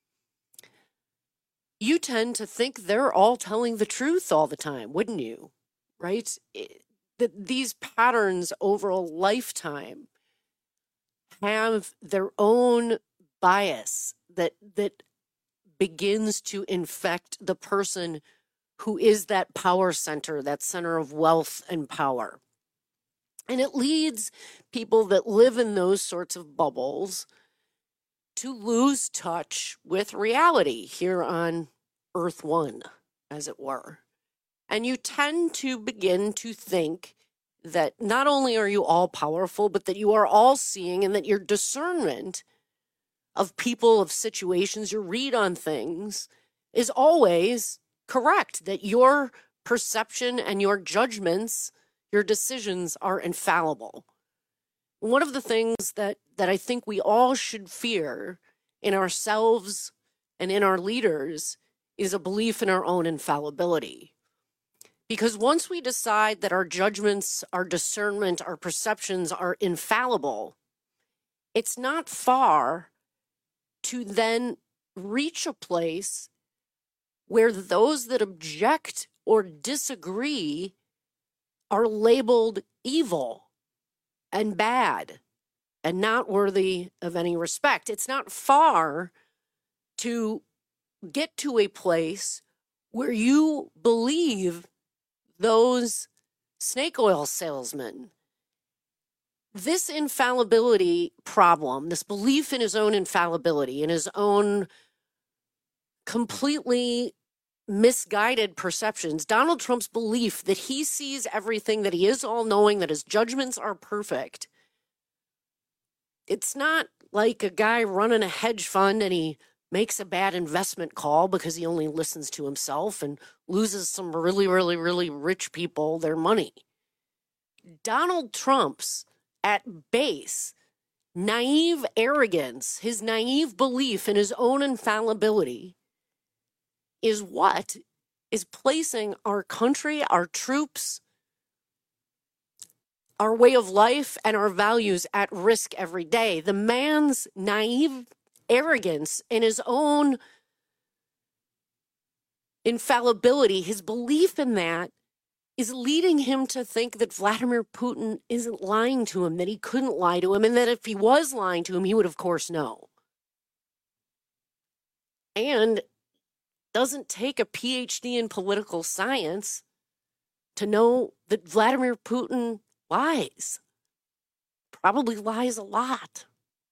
you tend to think they're all telling the truth all the time, wouldn't you? Right? It, that these patterns over a lifetime have their own bias that that begins to infect the person who is that power center, that center of wealth and power. And it leads people that live in those sorts of bubbles to lose touch with reality here on Earth One, as it were. And you tend to begin to think that not only are you all powerful, but that you are all seeing, and that your discernment of people, of situations, your read on things is always correct, that your perception and your judgments, your decisions are infallible. One of the things that, that I think we all should fear in ourselves and in our leaders is a belief in our own infallibility. Because once we decide that our judgments, our discernment, our perceptions are infallible, it's not far to then reach a place where those that object or disagree are labeled evil and bad and not worthy of any respect. It's not far to get to a place where you believe those snake oil salesmen. This infallibility problem, this belief in his own infallibility, in his own completely misguided perceptions, Donald Trump's belief that he sees everything, that he is all-knowing, that his judgments are perfect. It's not like a guy running a hedge fund and he makes a bad investment call because he only listens to himself and loses some really, really, really rich people their money. Donald Trump's, at base, naive arrogance, his naive belief in his own infallibility, is what is placing our country, our troops, our way of life, and our values at risk every day. The man's naive arrogance in his own infallibility, his belief in that, is leading him to think that Vladimir Putin isn't lying to him, that he couldn't lie to him, and that if he was lying to him, he would, of course, know. And doesn't take a P H D in political science to know that Vladimir Putin lies. Probably lies a lot.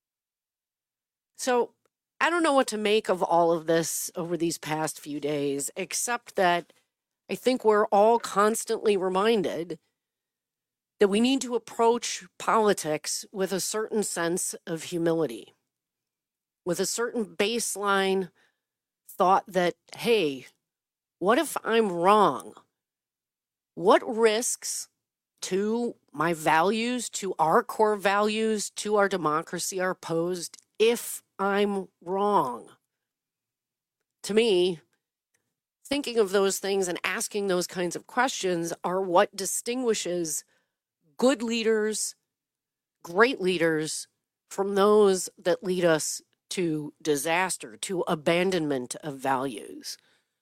So I don't know what to make of all of this over these past few days, except that I think we're all constantly reminded that we need to approach politics with a certain sense of humility, with a certain baseline thought that, hey, what if I'm wrong? What risks to my values, to our core values, to our democracy are posed if I'm wrong? To me, thinking of those things and asking those kinds of questions are what distinguishes good leaders, great leaders, from those that lead us to disaster, to abandonment of values.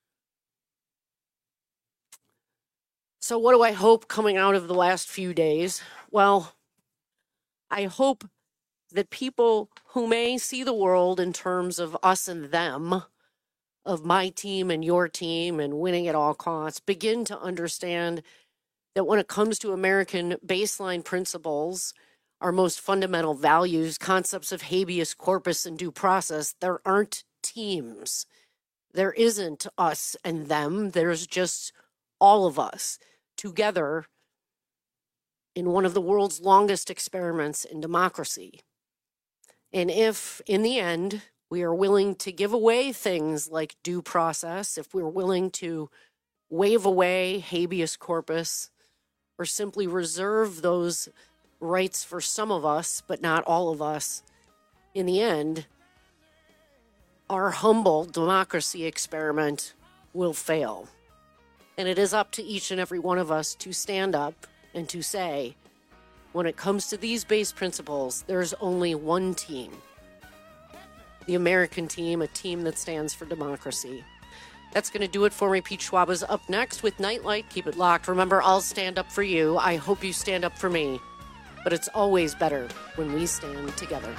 So what do I hope coming out of the last few days? Well, I hope that people who may see the world in terms of us and them, of my team and your team and winning at all costs, begin to understand that when it comes to American baseline principles, our most fundamental values, concepts of habeas corpus and due process, there aren't teams. There isn't us and them. There's just all of us together in one of the world's longest experiments in democracy. And if, in the end, we are willing to give away things like due process, if we're willing to wave away habeas corpus, or simply reserve those rights for some of us, but not all of us, in the end, our humble democracy experiment will fail. And it is up to each and every one of us to stand up and to say, when it comes to these base principles, there's only one team. The American team, a team that stands for democracy. That's going to do it for me. Pete Schwaba's up next with Nightlight. Keep it locked. Remember, I'll stand up for you. I hope you stand up for me. But it's always better when we stand together.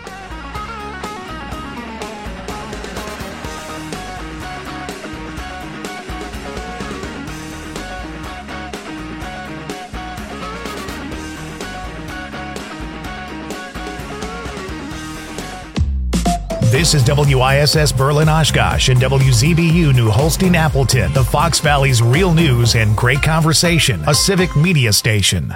This is W I S S Berlin Oshkosh and W Z B U New Holstein Appleton, the Fox Valley's real news and great conversation, a civic media station.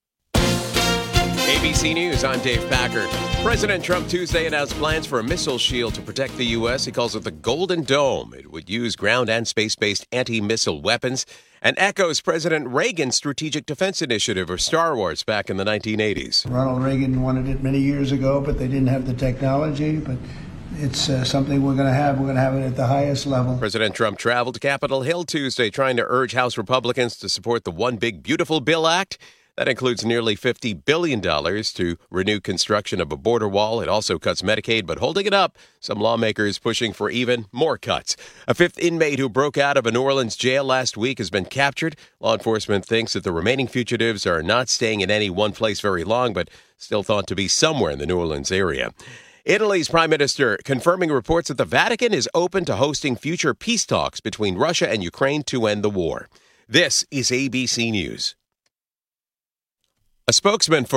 A B C News, I'm Dave Packard. President Trump Tuesday announced plans for a missile shield to protect the U S. He calls it the Golden Dome. It would use ground and space-based anti-missile weapons and echoes President Reagan's Strategic Defense Initiative, or Star Wars, back in the nineteen eighties. Ronald Reagan wanted it many years ago, but they didn't have the technology. But it's uh, something we're going to have. We're going to have it at the highest level. President Trump traveled to Capitol Hill Tuesday trying to urge House Republicans to support the One Big Beautiful Bill Act. That includes nearly fifty billion dollars to renew construction of a border wall. It also cuts Medicaid, but holding it up, some lawmakers pushing for even more cuts. A fifth inmate who broke out of a New Orleans jail last week has been captured. Law enforcement thinks that the remaining fugitives are not staying in any one place very long, but still thought to be somewhere in the New Orleans area. Italy's prime minister confirming reports that the Vatican is open to hosting future peace talks between Russia and Ukraine to end the war. This is A B C News. A spokesman for